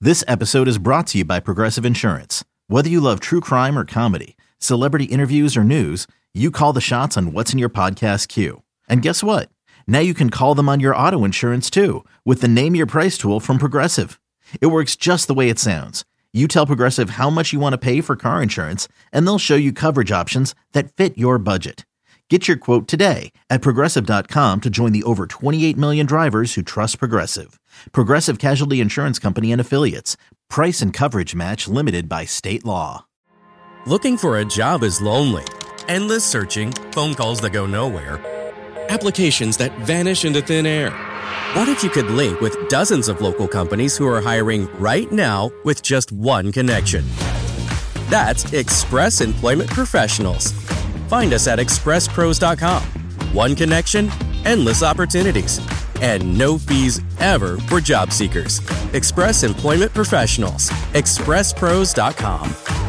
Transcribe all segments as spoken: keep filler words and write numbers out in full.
This episode is brought to you by Progressive Insurance. Whether you love true crime or comedy, celebrity interviews or news, you call the shots on what's in your podcast queue. And guess what? Now you can call them on your auto insurance too with the Name Your Price tool from Progressive. It works just the way it sounds. You tell Progressive how much you want to pay for car insurance, and they'll show you coverage options that fit your budget. Get your quote today at Progressive dot com to join the over twenty-eight million drivers who trust Progressive. Progressive Casualty Insurance Company and Affiliates. Price and coverage match limited by state law. Looking for a job is lonely. Endless searching, phone calls that go nowhere, applications that vanish into thin air. What if you could link with dozens of local companies who are hiring right now with just one connection? That's Express Employment Professionals. Find us at express pros dot com. One connection, endless opportunities, and no fees ever for job seekers. Express Employment Professionals. express pros dot com.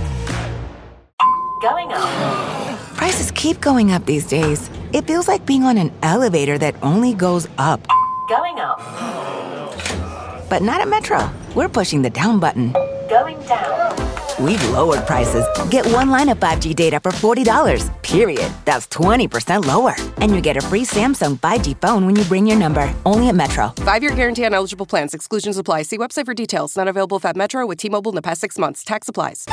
Going up. Prices keep going up these days. It feels like being on an elevator that only goes up. Going up. But not at Metro. We're pushing the down button. Going down. We've lowered prices. Get one line of five G data for forty dollars, period. That's twenty percent lower. And you get a free Samsung five G phone when you bring your number. Only at Metro. Five-year guarantee on eligible plans. Exclusions apply. See website for details. Not available if at Metro with T-Mobile in the past six months. Tax applies.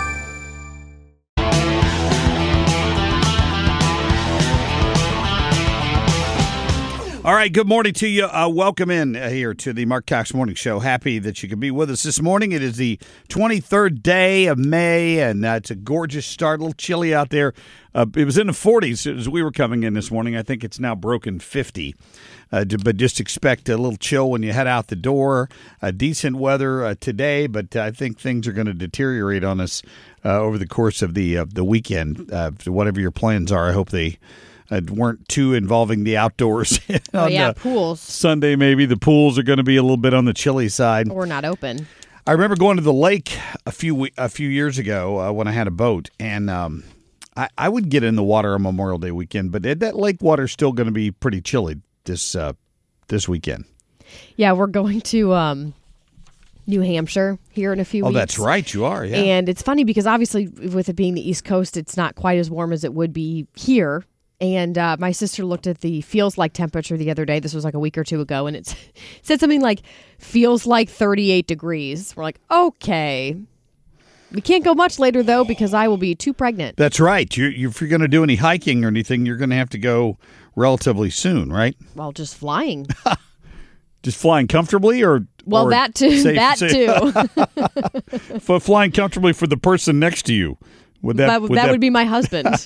All right, good morning to you. Uh, welcome in uh, here to the Mark Cox Morning Show. Happy that you could be with us this morning. It is the twenty-third day of May, and uh, it's a gorgeous start. A little chilly out there. Uh, it was in the forties as we were coming in this morning. I think it's now broken fifty. Uh, but just expect a little chill when you head out the door. Uh, decent weather uh, today, but I think things are going to deteriorate on us uh, over the course of the uh, the weekend. Uh, whatever your plans are, I hope they Uh, weren't too involving the outdoors. Oh, yeah, uh, pools. Sunday, maybe. The pools are going to be a little bit on the chilly side. Or not open. I remember going to the lake a few a few years ago uh, when I had a boat, and um, I, I would get in the water on Memorial Day weekend, but that lake water is still going to be pretty chilly this uh, this weekend. Yeah, we're going to um, New Hampshire here in a few oh, weeks. Oh, that's right. You are, yeah. And it's funny because obviously with it being the East Coast, it's not quite as warm as it would be here. And uh, my sister looked at the feels like temperature the other day. This was like a week or two ago. And it said something like, feels like thirty-eight degrees. We're like, okay. We can't go much later, though, because I will be too pregnant. That's right. You, you, if you're going to do any hiking or anything, you're going to have to go relatively soon, right? Well, just flying. Just flying comfortably or Well, or that too. Safe, that safe. too. For flying comfortably for the person next to you. Would that, that, would, that, that would be my husband.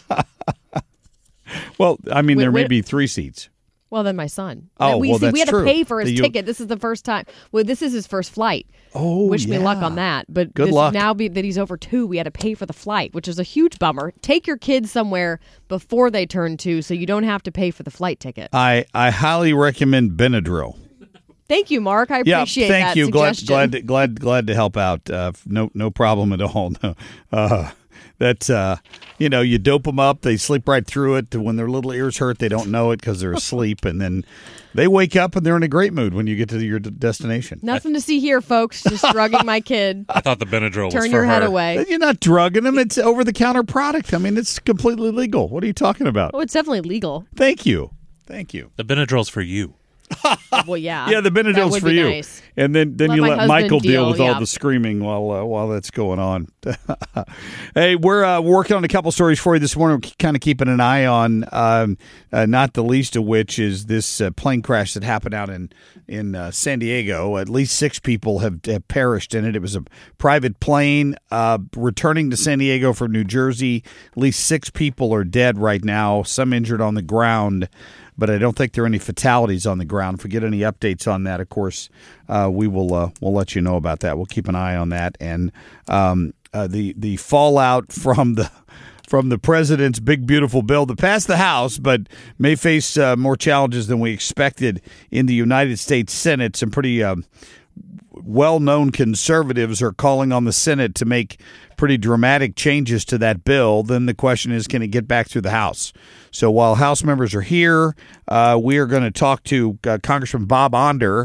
Well, I mean, Wait, there may wait. be three seats. Well, then my son. Oh, we, well, see, that's we had true. to pay for his You- ticket. This is the first time. Well, this is his first flight. Oh, Wish me luck yeah. on that. But Good this, luck. now be, that he's over two, we had to pay for the flight, which is a huge bummer. Take your kids somewhere before they turn two so you don't have to pay for the flight ticket. I, I highly recommend Benadryl. Thank you, Mark. I Yeah, appreciate thank that you. Glad, suggestion. glad, to, glad, glad to help out. Uh, no, no problem at all. No. Uh, that uh, you know, you dope them up. They sleep right through it. When their little ears hurt, they don't know it because they're asleep, and then they wake up and they're in a great mood when you get to your d- destination. Nothing to see here, folks. Just drugging my kid. I thought the Benadryl was for Turn your head her. away. You're not drugging them. It's over-the-counter product. I mean, it's completely legal. What are you talking about? Oh, it's definitely legal. Thank you. Thank you. The Benadryl's for you. Well, yeah. Yeah, the That Benadryl's would for be you. nice. And then, then Let you my let husband Michael deal, deal, with yeah. all the screaming while uh, while that's going on. Hey, we're uh, working on a couple stories for you this morning. We're kind of keeping an eye on, um, uh, not the least of which is this uh, plane crash that happened out in in uh, San Diego. At least six people have, have perished in it. It was a private plane uh, returning to San Diego from New Jersey. At least six people are dead right now, some injured on the ground. But I don't think there are any fatalities on the ground. If we get any updates on that, of course, uh, we will uh, we'll let you know about that. We'll keep an eye on that. And um, uh, the the fallout from the from the president's big beautiful bill that passed the House, but may face uh, more challenges than we expected in the United States Senate. Some pretty uh, well-known conservatives are calling on the Senate to make pretty dramatic changes to that bill. Then the question is, can it get back through the House? So while House members are here, uh, we are going to talk to uh, Congressman Bob Onder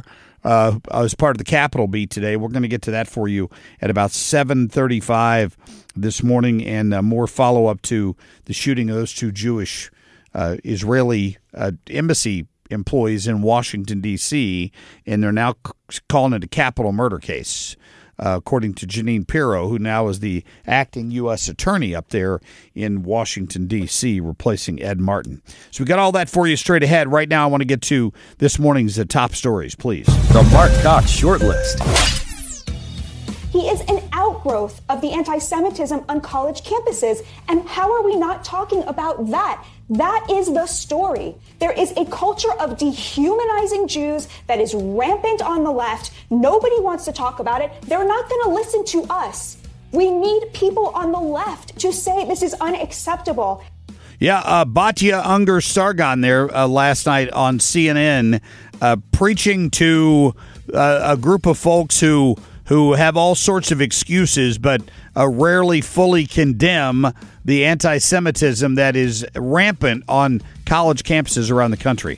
uh, as part of the Capitol beat today. We're going to get to that for you at about seven thirty-five this morning, and uh, more follow-up to the shooting of those two Jewish uh, Israeli uh, embassy employees in Washington, D C, and they're now c- calling it a capital murder case, uh, according to Jeanine Pirro, who now is the acting U S attorney up there in Washington, D C, replacing Ed Martin. So we got all that for you straight ahead. Right now, I want to get to this morning's uh, top stories, please. The Mark Cox Shortlist. He is an outgrowth of the anti-Semitism on college campuses. And how are we not talking about that? That is the story. There is a culture of dehumanizing Jews that is rampant on the left. Nobody wants to talk about it. They're not going to listen to us. We need people on the left to say this is unacceptable. Yeah, uh, Batya Ungar-Sargon there uh, last night on C N N uh, preaching to uh, a group of folks who who have all sorts of excuses, but uh, rarely fully condemn the anti-Semitism that is rampant on college campuses around the country.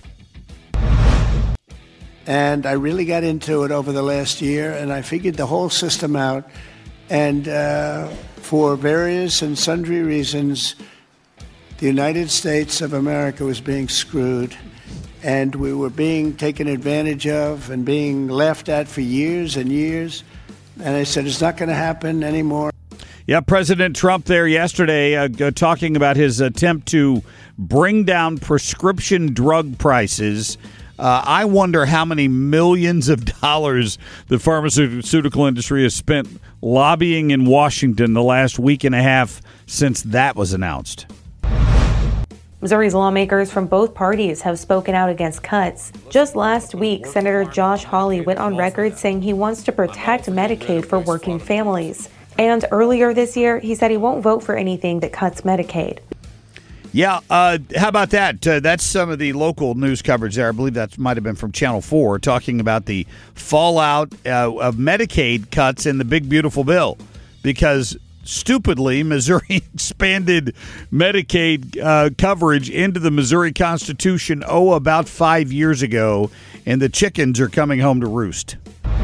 And I really got into it over the last year, and I figured the whole system out. And uh, for various and sundry reasons, the United States of America was being screwed, and we were being taken advantage of and being laughed at for years and years. And I said, it's not going to happen anymore. Yeah, President Trump there yesterday uh, talking about his attempt to bring down prescription drug prices. Uh, I wonder how many millions of dollars the pharmaceutical industry has spent lobbying in Washington the last week and a half since that was announced. Missouri's lawmakers from both parties have spoken out against cuts. Just last week, Senator Josh Hawley went on record saying he wants to protect Medicaid for working families. And earlier this year, he said he won't vote for anything that cuts Medicaid. Yeah, uh, how about that? Uh, that's some of the local news coverage there. I believe that might have been from Channel four, talking about the fallout uh, of Medicaid cuts in the big, beautiful bill. Because stupidly, Missouri expanded Medicaid uh, coverage into the Missouri Constitution, oh, about five years ago, and the chickens are coming home to roost.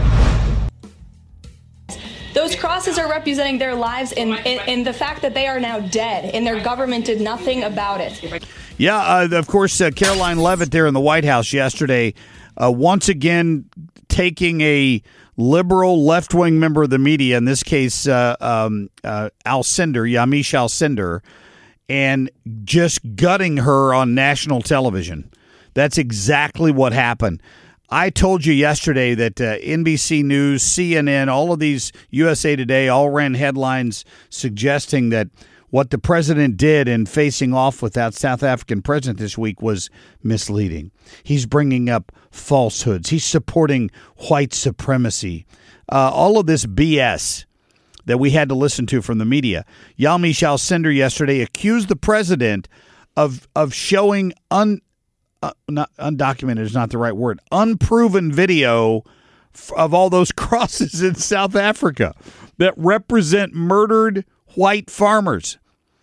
Those crosses are representing their lives in, in, in the fact that they are now dead, and their government did nothing about it. Yeah, uh, of course, uh, Caroline Leavitt there in the White House yesterday, uh, once again taking a liberal left-wing member of the media, in this case, uh, um, uh, Alcindor, Yamiche Alcindor, and just gutting her on national television. That's exactly what happened. I told you yesterday that uh, N B C News, C N N, all of these, U S A Today, all ran headlines suggesting that what the president did in facing off with that South African president this week was misleading. He's bringing up falsehoods. He's supporting white supremacy. Uh, all of this B S that we had to listen to from the media. Yamiche Alcindor yesterday accused the president of of showing un uh, not undocumented is not the right word, unproven video f- of all those crosses in South Africa that represent murdered white farmers.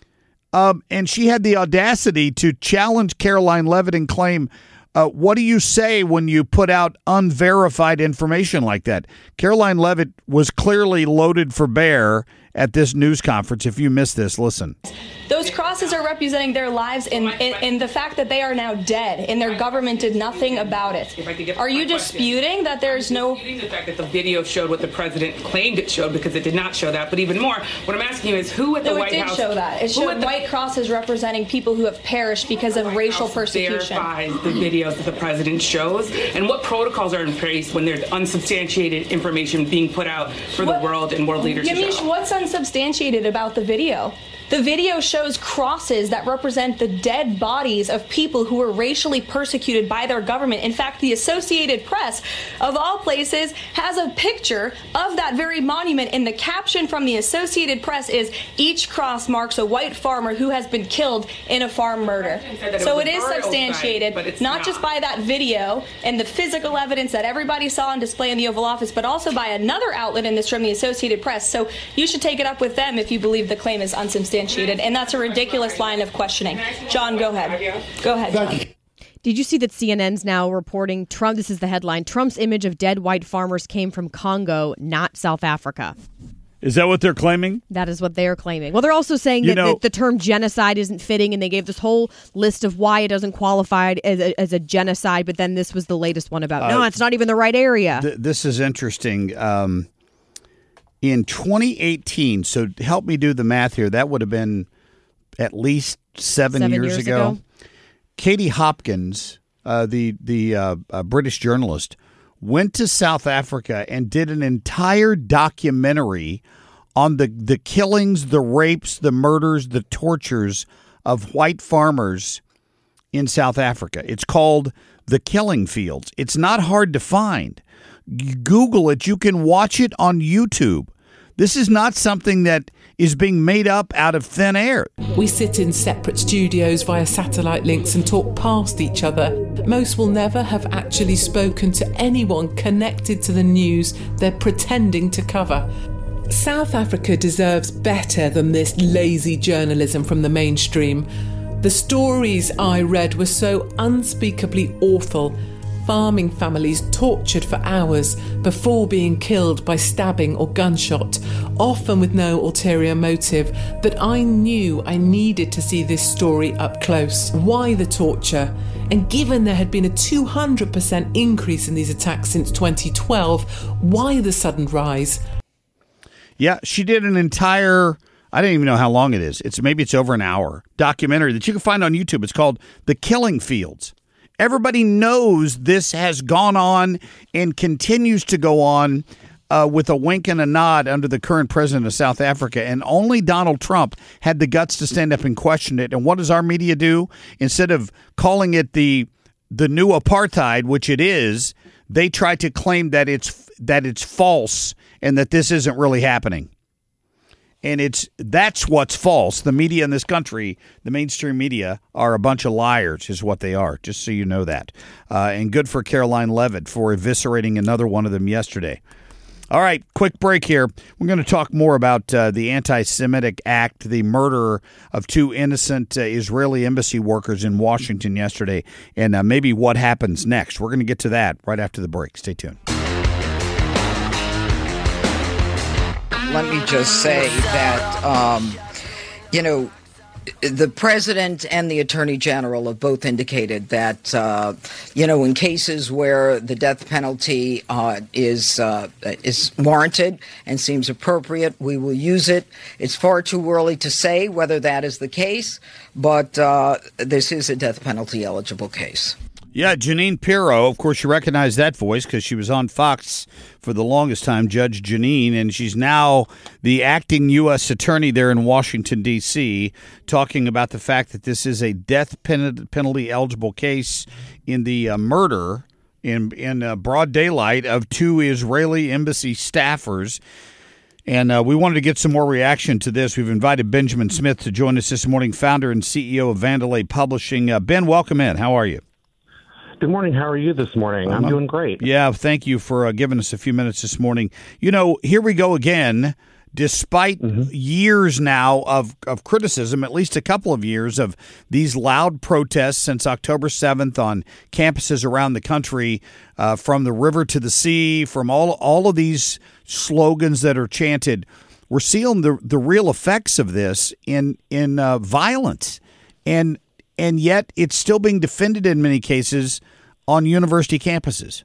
Um, and she had the audacity to challenge Caroline Leavitt and claim, uh, what do you say when you put out unverified information like that? Caroline Leavitt was clearly loaded for bear at this news conference. If you missed this, listen. Those crosses are representing their lives in, in, in the fact that they are now dead, and their government did nothing about it. Are you disputing that there's no... I'm disputing the fact that the video showed what the president claimed it showed, because it did not show that. But even more, what I'm asking you is who at the no, White House... No, it did show that. It showed white crosses representing people who have perished because of racial persecution. Verifies the videos that the president shows, and what protocols are in place when there's unsubstantiated information being put out for what, the world and world leaders Yamiche, to show? What's unsubstantiated about the video? The video shows crosses that represent the dead bodies of people who were racially persecuted by their government. In fact, the Associated Press, of all places, has a picture of that very monument, and the caption from the Associated Press is, "Each cross marks a white farmer who has been killed in a farm murder." So it is substantiated, site, not, not just by that video and the physical evidence that everybody saw on display in the Oval Office, but also by another outlet in this room, the Associated Press. So you should take it up with them if you believe the claim is unsubstantiated. And that's a ridiculous line of questioning. John, go ahead. Go ahead, John. Did you see that C N N's now reporting Trump? This is the headline. Trump's image of dead white farmers came from Congo, not South Africa. Is that what they're claiming? That is what they are claiming. Well, they're also saying You that, know- that the term genocide isn't fitting, and they gave this whole list of why it doesn't qualify as a, as a genocide, but then this was the latest one about, no, Uh, it's not even the right area. Th- this is interesting. Um, in twenty eighteen, so help me do the math here, that would have been at least seven, Seven years, years ago. ago. Katie Hopkins, uh, the, the uh, uh, British journalist, went to South Africa and did an entire documentary on the, the killings, the rapes, the murders, the tortures of white farmers in South Africa. It's called The Killing Fields. It's not hard to find. You Google it. You can watch it on YouTube. This is not something that is being made up out of thin air. We sit in separate studios via satellite links and talk past each other. Most will never have actually spoken to anyone connected to the news they're pretending to cover. South Africa deserves better than this lazy journalism from the mainstream. The stories I read were so unspeakably awful. Farming families tortured for hours before being killed by stabbing or gunshot, often with no ulterior motive, that I knew I needed to see this story up close. Why the torture? And given there had been a two hundred percent increase in these attacks since twenty twelve, why the sudden rise? Yeah, she did an entire, I don't even know how long it is. It's maybe it's over an hour documentary that you can find on YouTube. It's called The Killing Fields. Everybody knows this has gone on and continues to go on uh, with a wink and a nod under the current president of South Africa. And only Donald Trump had the guts to stand up and question it. And what does our media do? Instead of calling it the the new apartheid, which it is, they try to claim that it's that it's false and that this isn't really happening. And it's that's what's false. The media in this country, the mainstream media, are a bunch of liars, is what they are, just so you know that. Uh, and good for Caroline Levitt for eviscerating another one of them yesterday. All right, quick break here. We're going to talk more about uh, the anti-Semitic act, the murder of two innocent uh, Israeli embassy workers in Washington yesterday, and uh, maybe what happens next. We're going to get to that right after the break. Stay tuned. Let me just say that, um, you know, the president and the attorney general have both indicated that, uh, you know, in cases where the death penalty uh, is uh, is warranted and seems appropriate, we will use it. It's far too early to say whether that is the case, but uh, this is a death penalty eligible case. Yeah, Jeanine Pirro, of course, you recognize that voice because she was on Fox for the longest time, Judge Jeanine, and she's now the acting U S attorney there in Washington, D C, talking about the fact that this is a death pen- penalty eligible case in the uh, murder in, in uh, broad daylight of two Israeli embassy staffers. And uh, we wanted to get some more reaction to this. We've invited Benjamin Smith to join us this morning, founder and C E O of Vandelay Publishing. Uh, Ben, welcome in. How are you? Good morning. How are you this morning? I'm um, doing great. Yeah, thank you for uh, giving us a few minutes this morning. You know, here we go again. Despite mm-hmm. years now of, of criticism, at least a couple of years of these loud protests since October seventh on campuses around the country, uh, from the river to the sea, from all all of these slogans that are chanted, we're seeing the the real effects of this in in uh, violence, and and yet it's still being defended in many cases on university campuses.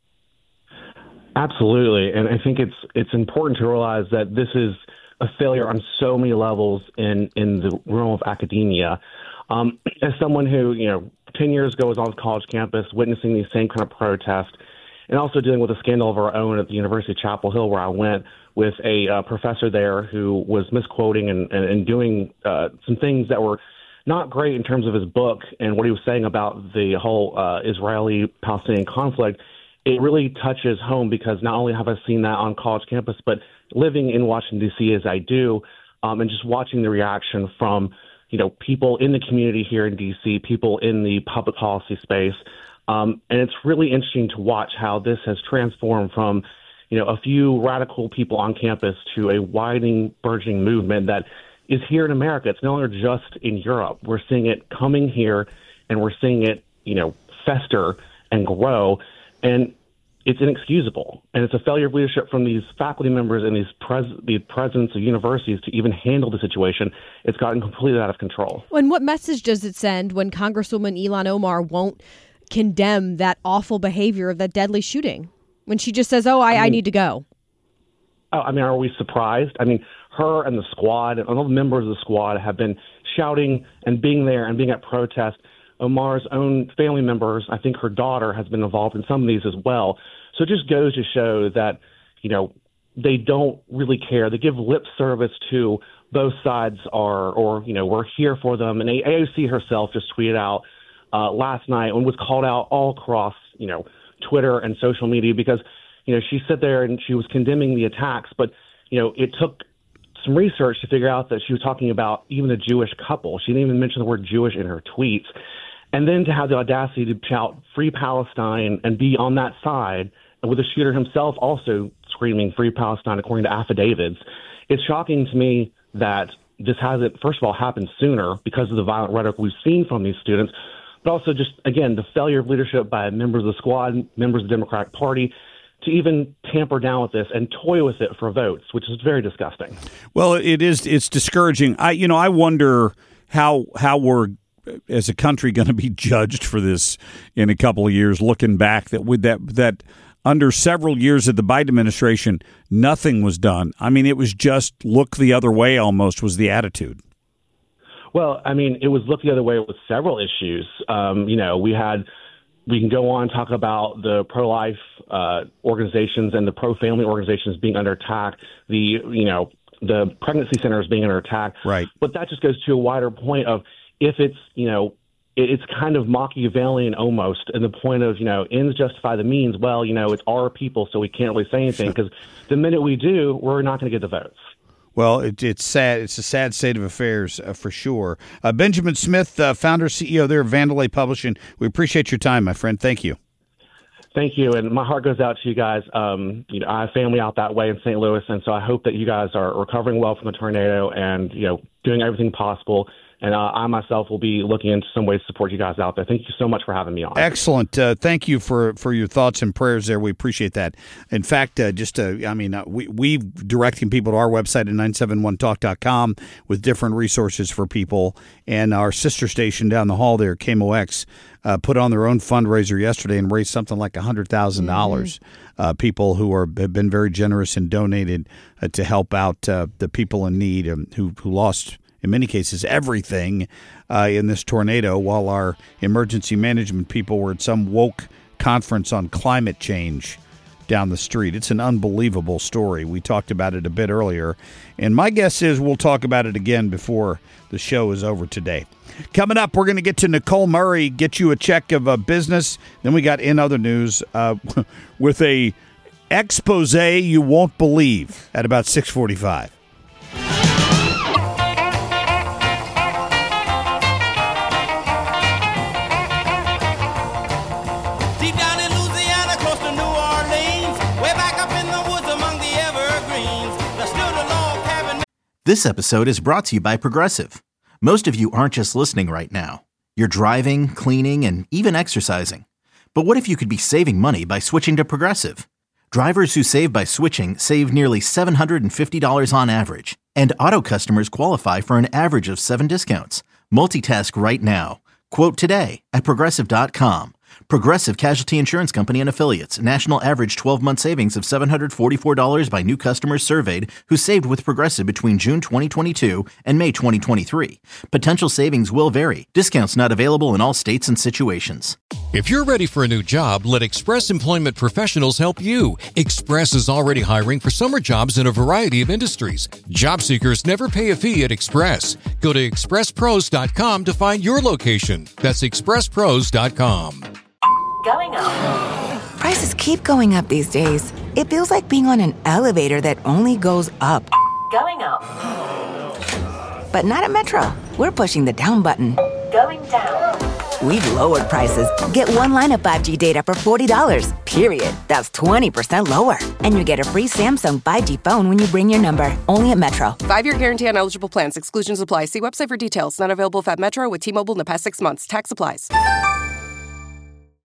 Absolutely, and I think it's it's important to realize that this is a failure on so many levels in, in the realm of academia. Um, as someone who, you know, ten years ago was on the college campus witnessing these same kind of protests, and also dealing with a scandal of our own at the University of Chapel Hill, where I went with a uh, professor there who was misquoting and, and, and doing uh, some things that were not great in terms of his book and what he was saying about the whole uh, Israeli-Palestinian conflict. It really touches home because not only have I seen that on college campus, but living in Washington, D C as I do, um, and just watching the reaction from, you know, people in the community here in D C, people in the public policy space. Um, and it's really interesting to watch how this has transformed from, you know, a few radical people on campus to a widening, burgeoning movement that is here in America. It's no longer just in Europe. We're seeing it coming here, and we're seeing it, you know, fester and grow. And it's inexcusable. And it's a failure of leadership from these faculty members and these pres- the presidents of universities to even handle the situation. It's gotten completely out of control. And what message does it send when Congresswoman Ilhan Omar won't condemn that awful behavior of that deadly shooting? When she just says, oh, I, I, mean, I need to go. Oh, I mean, are we surprised? I mean, her and the squad and all the members of the squad have been shouting and being there and being at protest. Omar's own family members, I think her daughter has been involved in some of these as well. So it just goes to show that, you know, they don't really care. They give lip service to both sides are, or, you know, we're here for them. And A O C herself just tweeted out uh, last night and was called out all across, you know, Twitter and social media because, you know, she sat there and she was condemning the attacks. But, you know, it took some research to figure out that she was talking about even a Jewish couple. She didn't even mention the word Jewish in her tweets. And then to have the audacity to shout Free Palestine and be on that side, and with the shooter himself also screaming Free Palestine according to affidavits, it's shocking to me that this hasn't, first of all, happened sooner because of the violent rhetoric we've seen from these students, but also just, again, the failure of leadership by members of the squad, members of the Democratic Party, to even tamper down with this and toy with it for votes, which is very disgusting. Well, it is. It's discouraging. I, you know, I wonder how how we're as a country going to be judged for this in a couple of years. Looking back, that with that that under several years of the Biden administration, nothing was done. I mean, it was just look the other way. Almost was the attitude. Well, I mean, it was look the other way with several issues. Um, you know, we had. We can go on and talk about the pro-life uh, organizations and the pro-family organizations being under attack, the, you know, the pregnancy centers being under attack. Right. But that just goes to a wider point of if it's, you know, it's kind of Machiavellian almost in the point of, you know, ends justify the means. Well, you know, it's our people, so we can't really say anything because the minute we do, we're not going to get the votes. Well, it, it's sad. It's a sad state of affairs uh, for sure. Uh, Benjamin Smith, uh, founder, C E O there of Vandelay Publishing. We appreciate your time, my friend. Thank you. Thank you. And my heart goes out to you guys. Um, you know, I have family out that way in Saint Louis, and so I hope that you guys are recovering well from the tornado and, you know, doing everything possible. And uh, I myself will be looking into some ways to support you guys out there. Thank you so much for having me on. Excellent. Uh, thank you for, for your thoughts and prayers there. We appreciate that. In fact, uh, just uh, I mean, uh, we we directing people to our website at nine seven one talk dot com with different resources for people. And our sister station down the hall there, K M O X, uh, put on their own fundraiser yesterday and raised something like one hundred thousand dollars. Mm-hmm. Uh, people who are have been very generous and donated uh, to help out uh, the people in need um, who who lost, in many cases, everything uh, in this tornado, while our emergency management people were at some woke conference on climate change down the street. It's an unbelievable story. We talked about it a bit earlier, and my guess is we'll talk about it again before the show is over today. Coming up, we're going to get to Nicole Murray, get you a check of uh, business. Then we got in other news uh, with a expose you won't believe at about six forty-five. This episode is brought to you by Progressive. Most of you aren't just listening right now. You're driving, cleaning, and even exercising. But what if you could be saving money by switching to Progressive? Drivers who save by switching save nearly seven hundred fifty dollars on average. And auto customers qualify for an average of seven discounts. Multitask right now. Quote today at Progressive dot com. Progressive Casualty Insurance Company and Affiliates. National average twelve-month savings of seven hundred forty-four dollars by new customers surveyed who saved with Progressive between June twenty twenty-two and May twenty twenty-three. Potential savings will vary. Discounts not available in all states and situations. If you're ready for a new job, let Express Employment Professionals help you. Express is already hiring for summer jobs in a variety of industries. Job seekers never pay a fee at Express. Go to express pros dot com to find your location. That's express pros dot com. Going up. Prices keep going up these days. It feels like being on an elevator that only goes up. Going up. But not at Metro. We're pushing the down button. Going down. We've lowered prices. Get one line of five G data for forty dollars, period. That's twenty percent lower. And you get a free Samsung five G phone when you bring your number. Only at Metro. Five-year guarantee on eligible plans. Exclusions apply. See website for details. Not available if at Metro with T-Mobile in the past six months. Tax applies.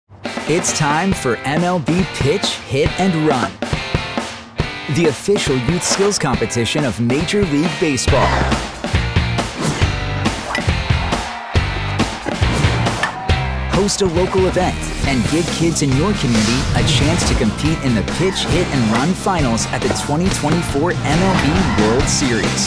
It's time for M L B Pitch, Hit, and Run, the official youth skills competition of Major League Baseball. Host a local event and give kids in your community a chance to compete in the Pitch, Hit, and Run finals at the twenty twenty-four M L B World Series.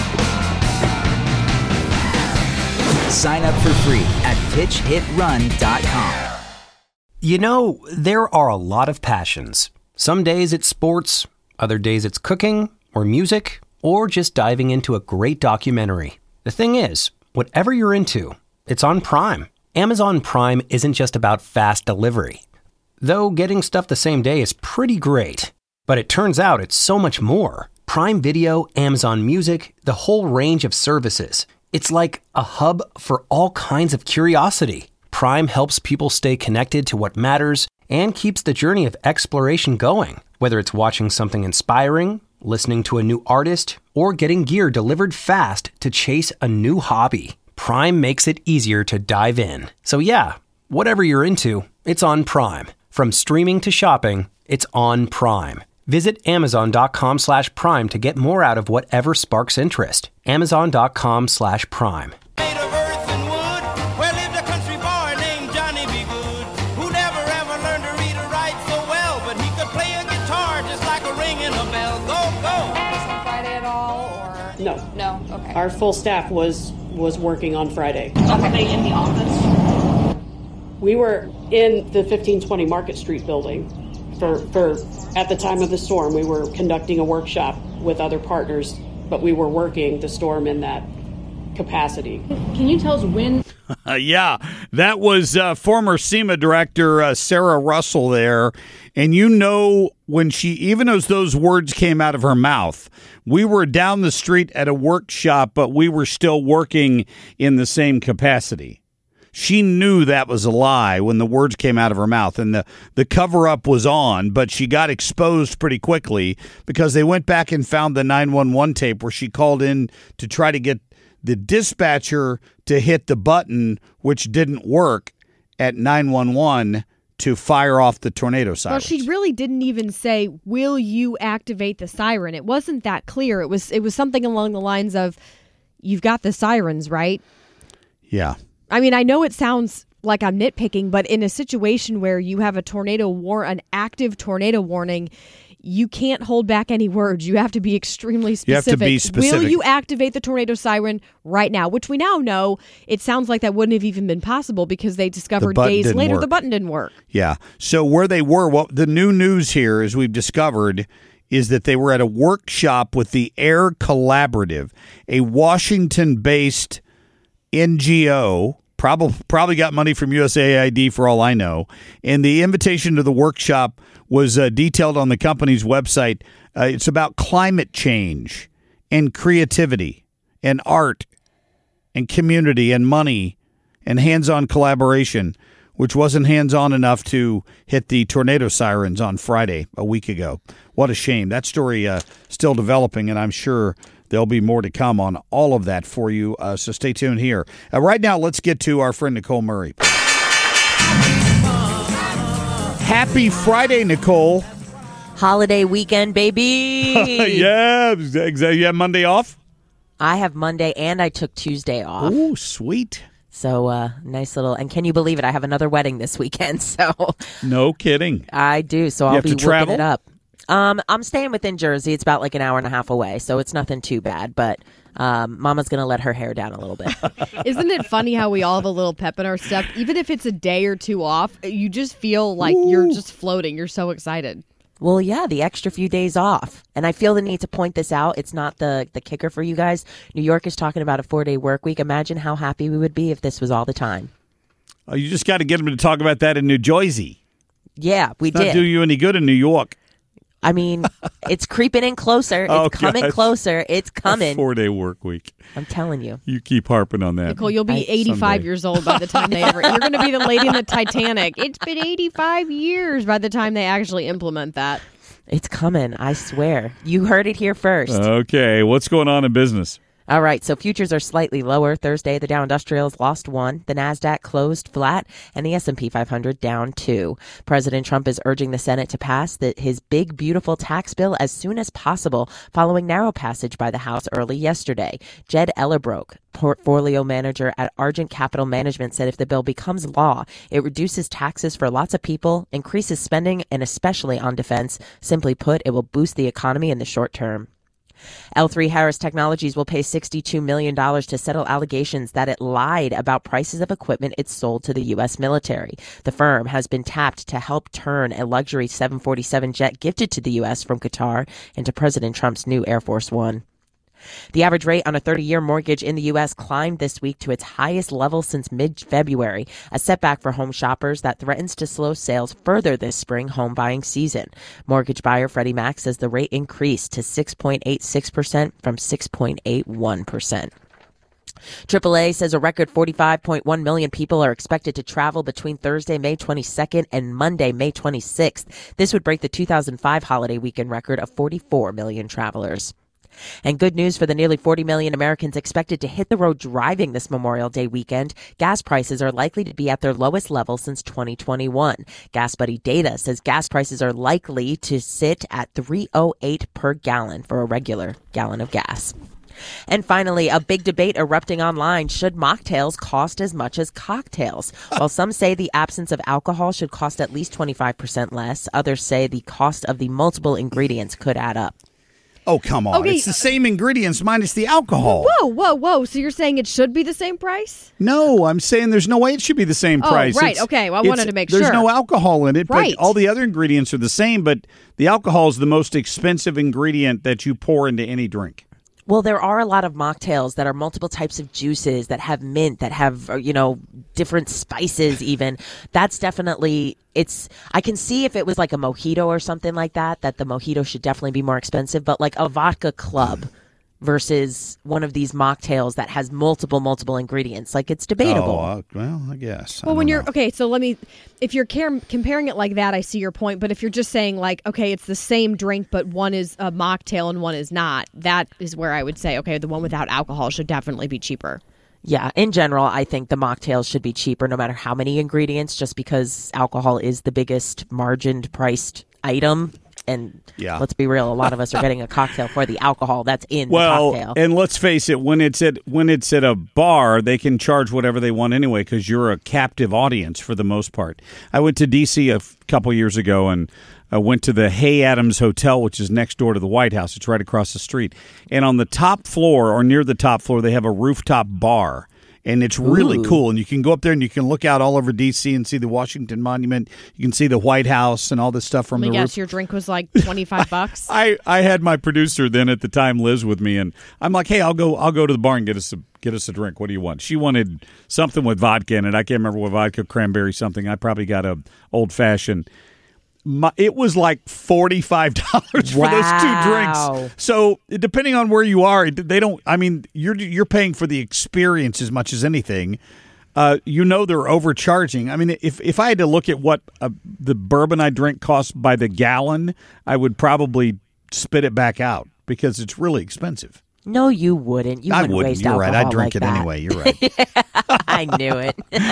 Sign up for free at pitch hit run dot com. You know, there are a lot of passions. Some days it's sports, other days it's cooking, or music, or just diving into a great documentary. The thing is, whatever you're into, it's on Prime. Amazon Prime isn't just about fast delivery. Though getting stuff the same day is pretty great. But it turns out it's so much more. Prime Video, Amazon Music, the whole range of services. It's like a hub for all kinds of curiosity. Prime helps people stay connected to what matters and keeps the journey of exploration going. Whether it's watching something inspiring, listening to a new artist, or getting gear delivered fast to chase a new hobby. Prime makes it easier to dive in. So yeah, whatever you're into, it's on Prime. From streaming to shopping, it's on Prime. Visit amazon.com slash prime to get more out of whatever sparks interest. Amazon.com slash prime. No. No? Okay. Our full staff was was working on Friday. Were they in the office? We were in the fifteen twenty Market Street building for, for at the time of the storm. We were conducting a workshop with other partners, but we were working the storm in that capacity. Can you tell us when? Uh, yeah, that was uh, former SEMA director uh, Sarah Russell there. And you know, when she, even as those words came out of her mouth, we were down the street at a workshop, but we were still working in the same capacity. She knew that was a lie when the words came out of her mouth, and the, the cover-up was on, but she got exposed pretty quickly because they went back and found the nine one one tape where she called in to try to get the dispatcher to hit the button, which didn't work at nine one one to fire off the tornado siren. Well, she really didn't even say, will you activate the siren? It wasn't that clear. It was it was something along the lines of, you've got the sirens, right? Yeah. I mean, I know it sounds like I'm nitpicking, but in a situation where you have a tornado war, an active tornado warning, you can't hold back any words. You have to be extremely specific. You have to be specific. Will you activate the tornado siren right now? Which we now know, it sounds like that wouldn't have even been possible because they discovered The days later work. the button didn't work. Yeah. So where they were, what the new news here, as we've discovered, is that they were at a workshop with the Air Collaborative, a Washington-based N G O. Probably probably got money from U S A I D for all I know. And the invitation to the workshop was uh, detailed on the company's website. Uh, it's about climate change and creativity and art and community and money and hands-on collaboration, which wasn't hands-on enough to hit the tornado sirens on Friday a week ago. What a shame. That story uh, still developing, and I'm sure there'll be more to come on all of that for you, uh, so stay tuned here. Uh, right now, let's get to our friend Nicole Murray. Happy Friday, Nicole. Holiday weekend, baby. Yeah, exactly. You have Monday off? I have Monday, and I took Tuesday off. Oh, sweet. So, uh, nice little, and can you believe it? I have another wedding this weekend, so. No kidding. I do, so you I'll have be to whipping travel? it up. Um, I'm staying within Jersey. It's about like an hour and a half away, so it's nothing too bad. But um, Mama's going to let her hair down a little bit. Isn't it funny how we all have a little pep in our step? Even if it's a day or two off, you just feel like Ooh. You're just floating. You're so excited. Well, yeah, the extra few days off. And I feel the need to point this out. It's not the, the kicker for you guys. New York is talking about a four-day work week. Imagine how happy we would be if this was all the time. Oh, you just got to get them to talk about that in New Jersey. Yeah, we it's did. Not do you any good in New York. I mean, it's creeping in closer. It's oh, coming gosh. closer. It's coming. A four-day work week. I'm telling you. You keep harping on that. Nicole, you'll be I, eighty-five someday. years old by the time they ever... You're going to be the lady in the Titanic. It's been eighty-five years by the time they actually implement that. It's coming, I swear. You heard it here first. Okay, what's going on in business? All right, so futures are slightly lower. Thursday, the Dow Industrials lost one. The NASDAQ closed flat, and the S and P five hundred down two. President Trump is urging the Senate to pass the, his big, beautiful tax bill as soon as possible, following narrow passage by the House early yesterday. Jed Ellerbrook, portfolio manager at Argent Capital Management, said if the bill becomes law, it reduces taxes for lots of people, increases spending, and especially on defense. Simply put, it will boost the economy in the short term. L three Harris Technologies will pay sixty-two million dollars to settle allegations that it lied about prices of equipment it sold to the U S military. The firm has been tapped to help turn a luxury seven forty-seven jet gifted to the U S from Qatar into President Trump's new Air Force One. The average rate on a thirty-year mortgage in the U S climbed this week to its highest level since mid-February, a setback for home shoppers that threatens to slow sales further this spring home buying season. Mortgage buyer Freddie Mac says the rate increased to six point eight six percent from six point eight one percent. triple A says a record forty-five point one million people are expected to travel between Thursday, May twenty-second and Monday, May twenty-sixth. This would break the two thousand five holiday weekend record of forty-four million travelers. And good news for the nearly forty million Americans expected to hit the road driving this Memorial Day weekend. Gas prices are likely to be at their lowest level since twenty twenty-one. Gas Buddy data says gas prices are likely to sit at three oh eight per gallon for a regular gallon of gas. And finally, a big debate erupting online. Should mocktails cost as much as cocktails? While some say the absence of alcohol should cost at least twenty-five percent less, others say the cost of the multiple ingredients could add up. Oh, come on. Okay. It's the same ingredients minus the alcohol. Whoa, whoa, whoa. So you're saying it should be the same price? No, I'm saying there's no way it should be the same Oh, price. right. It's- Okay. Well, I it's- wanted to make There's sure. no alcohol in it, Right. but all the other ingredients are the same, but the alcohol is the most expensive ingredient that you pour into any drink. Well, there are a lot of mocktails that are multiple types of juices that have mint, that have, uh, you know, different spices even. That's definitely, it's, I can see if it was like a mojito or something like that, that the mojito should definitely be more expensive. But like a vodka club versus one of these mocktails that has multiple, multiple ingredients, like it's debatable. Oh, uh, well, I guess. Well, when you're, okay, so let me, if you're car- comparing it like that, I see your point. But if you're just saying like, okay, it's the same drink, but one is a mocktail and one is not, that is where I would say, okay, the one without alcohol should definitely be cheaper. Yeah, in general, I think the mocktails should be cheaper no matter how many ingredients, just because alcohol is the biggest margined priced item. And yeah. let's be real, a lot of us are getting a cocktail for the alcohol that's in Well, the cocktail. and let's face it, when it's at when it's at a bar, they can charge whatever they want anyway because you're a captive audience for the most part. I went to D C a f- couple years ago and uh, went to the Hay Adams Hotel, which is next door to the White House. It's right across the street. And on the top floor or near the top floor, they have a rooftop bar. And it's really Ooh. cool. And you can go up there and you can look out all over D C and see the Washington Monument. You can see the White House and all this stuff from Let me the guess, roof. your drink was like twenty-five bucks? I, I had my producer then at the time, Liz, with me, and I'm like, hey, I'll go I'll go to the bar and get us a get us a drink. What do you want? She wanted something with vodka in it. I can't remember what vodka, cranberry, something. I probably got a old fashioned. My, it was like forty-five dollars for those two Wow. drinks. So depending on where you are, they don't. I mean, you're you're paying for the experience as much as anything. Uh, you know they're overcharging. I mean, if if I had to look at what uh, the bourbon I drink costs by the gallon, I would probably spit it back out because it's really expensive. No, you wouldn't. You I wouldn't wouldn't. waste You're right. alcohol I'd drink like it that. anyway. You're right. I knew it.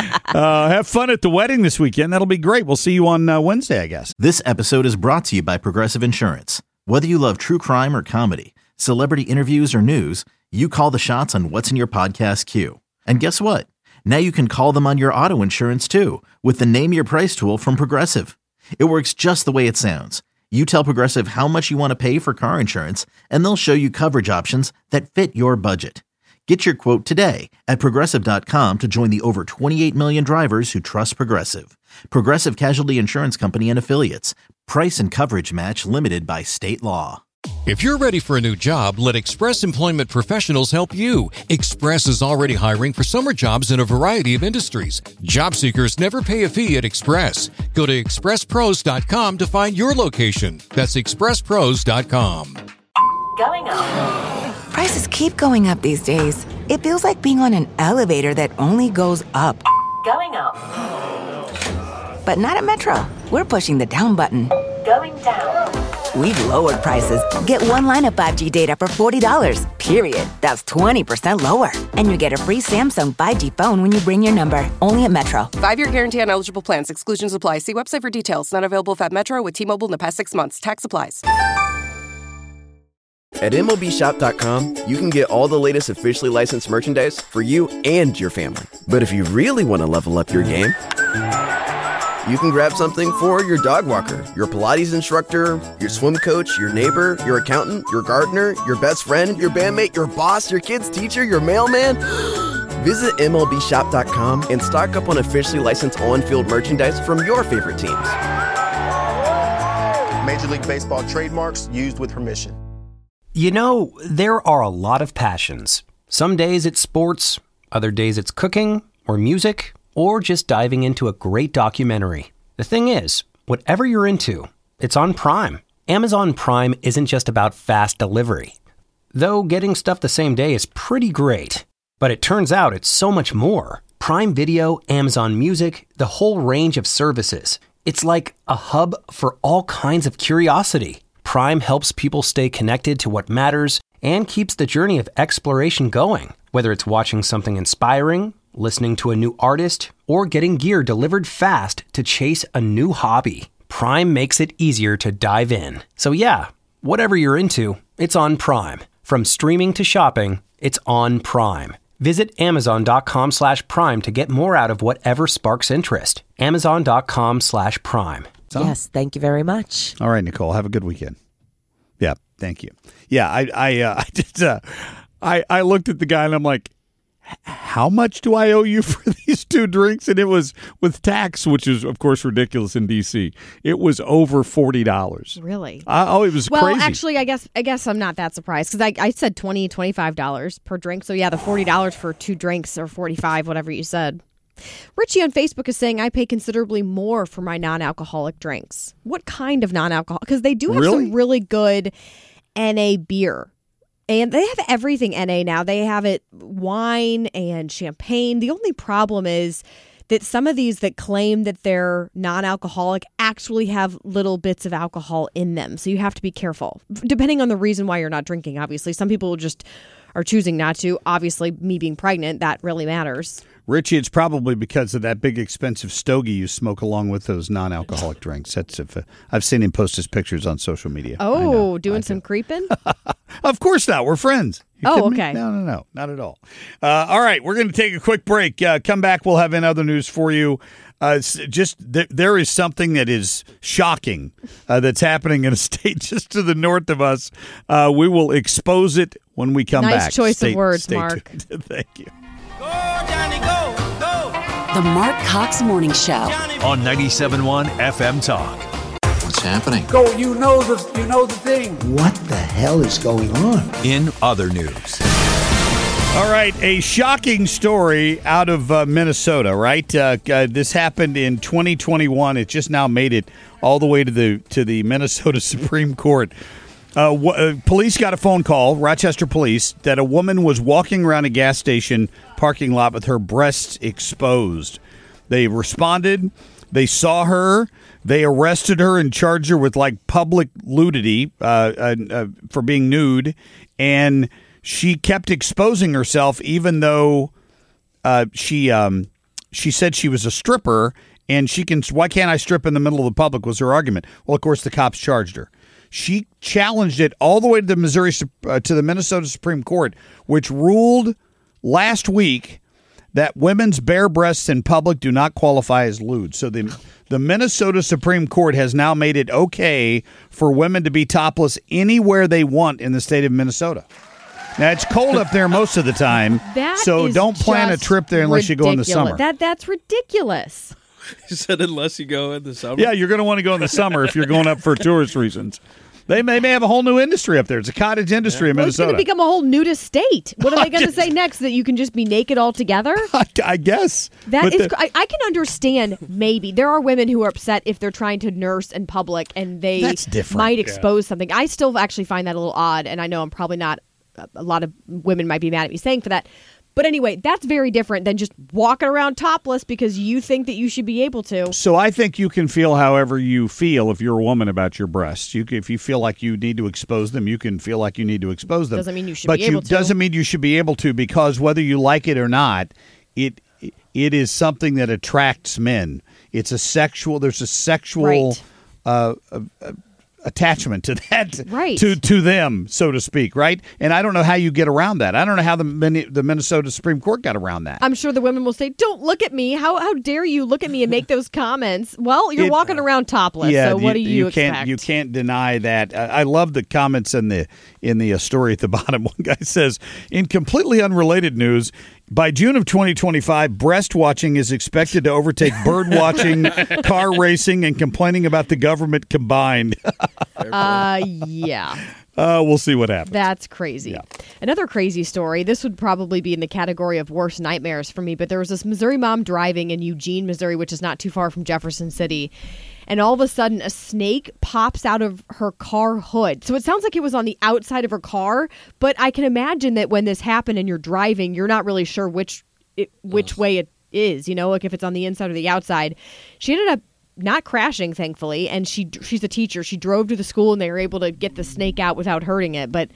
uh, have fun at the wedding this weekend. That'll be great. We'll see you on uh, Wednesday, I guess. This episode is brought to you by Progressive Insurance. Whether you love true crime or comedy, celebrity interviews or news, you call the shots on what's in your podcast queue. And guess what? Now you can call them on your auto insurance too with the Name Your Price tool from Progressive. It works just the way it sounds. You tell Progressive how much you want to pay for car insurance, and they'll show you coverage options that fit your budget. Get your quote today at Progressive dot com to join the over twenty-eight million drivers who trust Progressive. Progressive Casualty Insurance Company and Affiliates. Price and coverage match limited by state law. If you're ready for a new job, let Express Employment Professionals help you. Express is already hiring for summer jobs in a variety of industries. Job seekers never pay a fee at Express. Go to express pros dot com to find your location. That's express pros dot com. Going up. Prices keep going up these days. It feels like being on an elevator that only goes up. Going up. But not at Metro. We're pushing the down button. Going down. we've lowered prices. Get one line of five G data for forty dollars, period. That's twenty percent lower. And you get a free Samsung five G phone when you bring your number. Only at Metro. Five-year guarantee on eligible plans. Exclusions apply. See website for details. Not available if at Metro with T-Mobile in the past six months. Tax applies. At M L B Shop dot com, you can get all the latest officially licensed merchandise for you and your family. But if you really want to level up your game, you can grab something for your dog walker, your Pilates instructor, your swim coach, your neighbor, your accountant, your gardener, your best friend, your bandmate, your boss, your kid's teacher, your mailman. Visit M L B Shop dot com and stock up on officially licensed on-field merchandise from your favorite teams. Major League Baseball trademarks used with permission. You know, there are a lot of passions. Some days it's sports, other days it's cooking or music, or just diving into a great documentary. The thing is, whatever you're into, it's on Prime. Amazon Prime isn't just about fast delivery. Though getting stuff the same day is pretty great. But it turns out it's so much more. Prime Video, Amazon Music, the whole range of services. It's like a hub for all kinds of curiosity. Prime helps people stay connected to what matters and keeps the journey of exploration going. Whether it's watching something inspiring, listening to a new artist, or getting gear delivered fast to chase a new hobby, Prime makes it easier to dive in. So yeah, whatever you're into, it's on Prime. From streaming to shopping, it's on Prime. Visit Amazon.com slash Prime to get more out of whatever sparks interest. Amazon.com slash Prime. So? Yes, thank you very much. All right, Nicole, have a good weekend. Yeah, thank you. Yeah, I I uh, I did. Uh, I I looked at the guy and I'm like, how much do I owe you for these two drinks? And it was with tax, which is of course ridiculous in D C. It was over forty dollars. Really? Uh, oh, it was well, crazy. Well, actually, I guess I guess I'm not that surprised because I I said twenty, twenty-five dollars per drink. So yeah, the forty dollars for two drinks or forty-five, whatever you said. Richie on Facebook is saying, I pay considerably more for my non-alcoholic drinks. What kind of non-alcoholic? Because they do have really? some really good N A beer. And they have everything N A now. They have it wine and champagne. The only problem is that some of these that claim that they're non-alcoholic actually have little bits of alcohol in them. So you have to be careful, depending on the reason why you're not drinking, obviously. Some people just are choosing not to. Obviously, me being pregnant, that really matters. Richie, it's probably because of that big expensive stogie you smoke along with those non-alcoholic drinks. That's if uh, I've seen him post his pictures on social media. Oh, doing some creeping? Of course not. We're friends. You oh, kidding okay. Me? No, no, no. Not at all. Uh, all right. We're going to take a quick break. Uh, come back. We'll have in other news for you. Uh, just th- there is something that is shocking uh, that's happening in a state just to the north of us. Uh, we will expose it when we come nice back. Nice choice stay, of words, stay Mark. Tuned. Thank you. The Mark Cox Morning Show on ninety-seven point one F M Talk. What's happening? Go, you know the you know the thing. What the hell is going on? In other news. All right, a shocking story out of uh, Minnesota, right? Uh, uh, this happened in twenty twenty-one. It just now made it all the way to the to the Minnesota Supreme Court. Uh, w- uh, police got a phone call, Rochester police, that a woman was walking around a gas station parking lot with her breasts exposed. They responded. They saw her. They arrested her and charged her with like public nudity uh, uh, uh, for being nude. And she kept exposing herself, even though uh, she um, she said she was a stripper. And she can. Why can't I strip in the middle of the public? Was her argument. Well, of course, the cops charged her. She challenged it all the way to the Missouri uh, to the Minnesota Supreme Court, which ruled last week that women's bare breasts in public do not qualify as lewd. So the the Minnesota Supreme Court has now made it okay for women to be topless anywhere they want in the state of Minnesota. Now, it's cold up there most of the time, that so don't plan a trip there unless ridiculous. you go in the summer. That That's ridiculous. You said unless you go in the summer? Yeah, you're going to want to go in the summer if you're going up for tourist reasons. They may, may have a whole new industry up there. It's a cottage industry yeah. in well, Minnesota. It's going to become a whole nudist state. What are they going to say next? That you can just be naked altogether? I, I guess. That but is. the, I, I can understand maybe. There are women who are upset if they're trying to nurse in public and they that's different. might expose yeah. something. I still actually find that a little odd, and I know I'm probably not, a lot of women might be mad at me saying for that. But anyway, that's very different than just walking around topless because you think that you should be able to. So I think you can feel however you feel if you're a woman about your breasts. You can, if you feel like you need to expose them, you can feel like you need to expose them. Doesn't mean you should but be able you, to. Doesn't mean you should be able to, because whether you like it or not, it it is something that attracts men. It's a sexual. There's a sexual Right. uh, uh, uh, attachment to that, Right. to to them, so to speak, right? And I don't know how you get around that. I don't know how the Min- the Minnesota Supreme Court got around that. I'm sure the women will say, "Don't look at me. How how dare you look at me and make those comments?" Well, you're It- walking around topless, Yeah, so what do you, can't expect? you can't deny that. I, I love the comments in the in the uh, story at the bottom. One guy says, in completely unrelated news, by June of twenty twenty-five, breast watching is expected to overtake bird watching, car racing, and complaining about the government combined. uh, yeah. Uh, we'll see what happens. That's crazy. Another crazy story. This would probably be in the category of worst nightmares for me, but there was this Missouri mom driving in Eugene, Missouri, which is not too far from Jefferson City. And all of a sudden, a snake pops out of her car hood. So it sounds like it was on the outside of her car, but I can imagine that when this happened and you're driving, you're not really sure which it, which way it is, you know, like if it's on the inside or the outside. She ended up not crashing, thankfully, and she she's a teacher. She drove to the school, and they were able to get the snake out without hurting it. But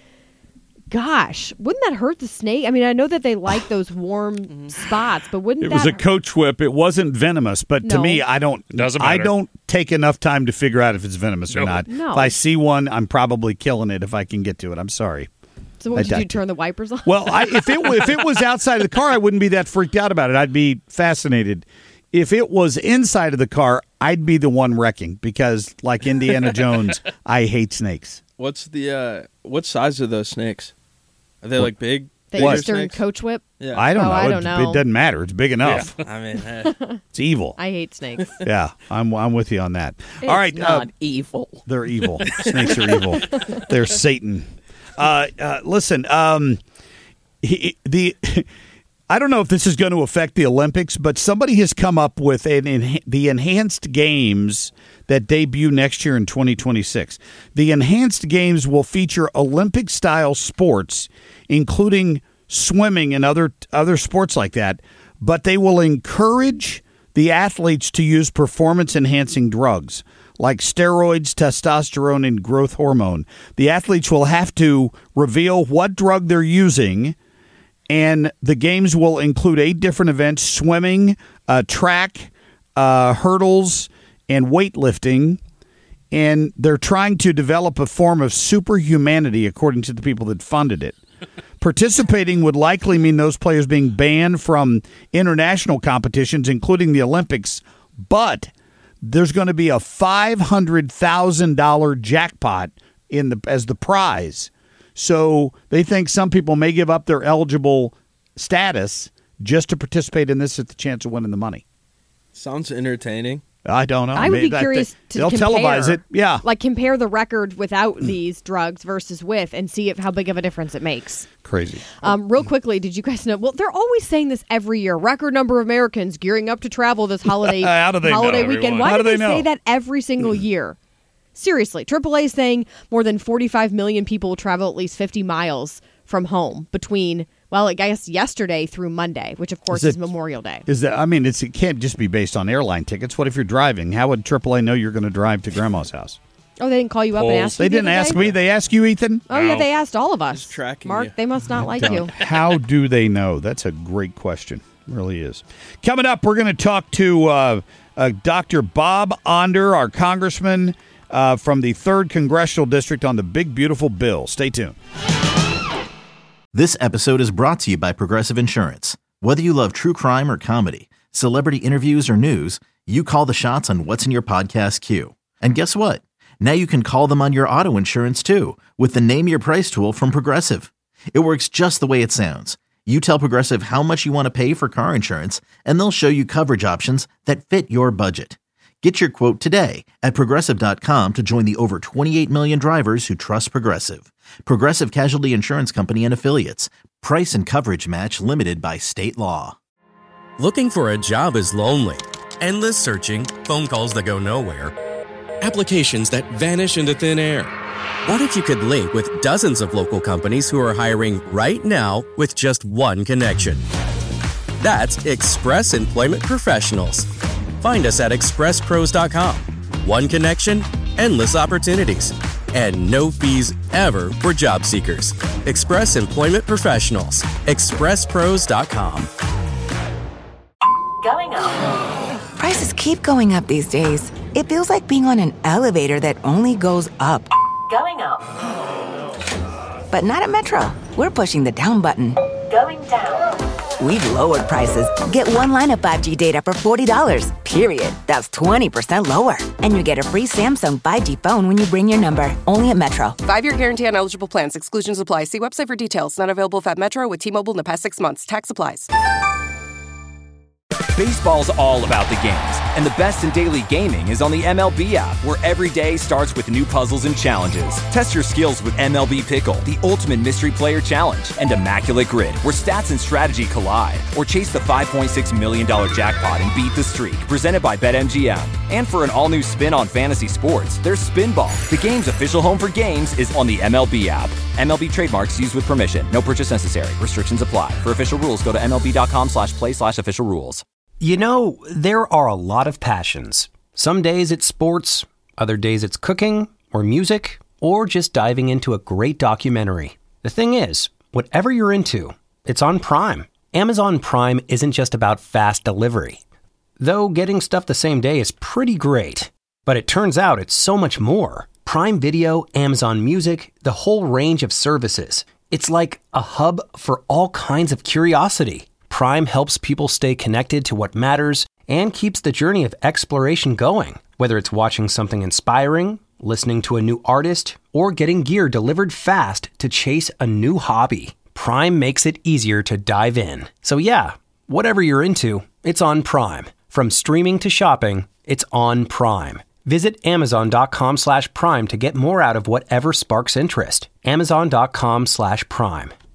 gosh, wouldn't that hurt the snake? I mean, I know that they like those warm spots, but wouldn't It that was a coach whip. It wasn't venomous, but to No. me, I don't. Doesn't I matter. don't take enough time to figure out if it's venomous or No. not. No. If I see one, I'm probably killing it if I can get to it. I'm sorry. So what would I- you I- do, turn the wipers on? Well, I, if it wa- if it was outside of the car, I wouldn't be that freaked out about it. I'd be fascinated. If it was inside of the car, I'd be the one wrecking because, like Indiana Jones, I hate snakes. What's the uh what size are those snakes? Are they like big? The bigger Eastern snakes? coach whip? Yeah. I don't Oh, know. I It- don't know. It doesn't matter. It's big enough. Yeah. I mean, hey. It's evil. I hate snakes. Yeah, I'm I'm with you on that. It's All right, not uh, evil. they're evil. Snakes are evil. They're Satan. Uh, uh, listen, um, he, the I don't know if this is going to affect the Olympics, but somebody has come up with an enha- the enhanced games that debut next year in twenty twenty-six. The enhanced games will feature Olympic-style sports, including swimming and other other sports like that, but they will encourage the athletes to use performance-enhancing drugs like steroids, testosterone, and growth hormone. The athletes will have to reveal what drug they're using, and the games will include eight different events: swimming, uh, track, uh, hurdles, and weightlifting. And they're trying to develop a form of superhumanity, according to the people that funded it. Participating would likely mean those players being banned from international competitions, including the Olympics, but there's going to be a five hundred thousand dollars jackpot in the as the prize. So they think some people may give up their eligible status just to participate in this at the chance of winning the money. Sounds entertaining. I don't know. I would Maybe be that- curious they- to They'll compare, televise it. Yeah. Like compare the record without these drugs versus with and see if how big of a difference it makes. Crazy. Um, real quickly, did you guys know? Well, they're always saying this every year. Record number of Americans gearing up to travel this holiday How do they holiday know, weekend. everyone? Why How do do they, they say know? that every single year? Seriously, triple A is saying more than forty-five million people will travel at least fifty miles from home between, well, I guess yesterday through Monday, which of course Is is, it- Memorial Day. Is that? I mean, it's it can't just be based on airline tickets. What if you're driving? How would triple A know you're going to drive to Grandma's house? Oh, they didn't call you up and ask you They the didn't other ask day? me. They asked you, Ethan. Oh, yeah, they asked all of us. tracking Mark, you. they must not like you. How do they know? That's a great question. It really is. Coming up, we're going to talk to uh, uh, Doctor Bob Onder, our congressman uh, from the third Congressional District on the big, beautiful bill. Stay tuned. This episode is brought to you by Progressive Insurance. Whether you love true crime or comedy, celebrity interviews or news, you call the shots on what's in your podcast queue. And guess what? Now you can call them on your auto insurance too with the Name Your Price tool from Progressive. It works just the way it sounds. You tell Progressive how much you want to pay for car insurance, and they'll show you coverage options that fit your budget. Get your quote today at Progressive dot com to join the over twenty-eight million drivers who trust Progressive. Progressive Casualty Insurance Company and Affiliates. Price and coverage match limited by state law. Looking for a job is lonely. Endless searching, phone calls that go nowhere, applications that vanish into thin air. What if you could link with dozens of local companies who are hiring right now with just one connection? That's Express Employment Professionals. Find us at express pros dot com. One connection, endless opportunities, and no fees ever for job seekers. Express Employment Professionals. express pros dot com. Going up. Prices keep going up these days. It feels like being on an elevator that only goes up. Going up. But not at Metro. We're pushing the down button. Going down. We've lowered prices. Get one line of five G data for forty dollars, period. That's twenty percent lower. And you get a free Samsung five G phone when you bring your number. Only at Metro. Five-year guarantee on eligible plans. Exclusions apply. See website for details. Not available if at Metro with T-Mobile in the past six months. Tax applies. Baseball's all about the games, and the best in daily gaming is on the M L B app, where every day starts with new puzzles and challenges. Test your skills with M L B Pickle, the ultimate mystery player challenge, and Immaculate Grid, where stats and strategy collide. Or chase the five point six million dollars jackpot and beat the streak, presented by BetMGM. And for an all-new spin on fantasy sports, there's Spinball. The game's official home for games is on the M L B app. M L B trademarks used with permission. No purchase necessary. Restrictions apply. For official rules, go to MLB.com slash play slash official rules. You know, there are a lot of passions. Some days it's sports, other days it's cooking, or music, or just diving into a great documentary. The thing is, whatever you're into, it's on Prime. Amazon Prime isn't just about fast delivery. Though getting stuff the same day is pretty great. But it turns out it's so much more. Prime Video, Amazon Music, the whole range of services. It's like a hub for all kinds of curiosity. Prime helps people stay connected to what matters and keeps the journey of exploration going. Whether it's watching something inspiring, listening to a new artist, or getting gear delivered fast to chase a new hobby, Prime makes it easier to dive in. So yeah, whatever you're into, it's on Prime. From streaming to shopping, it's on Prime. Visit Amazon.com slash Prime to get more out of whatever sparks interest. Amazon.com slash Prime.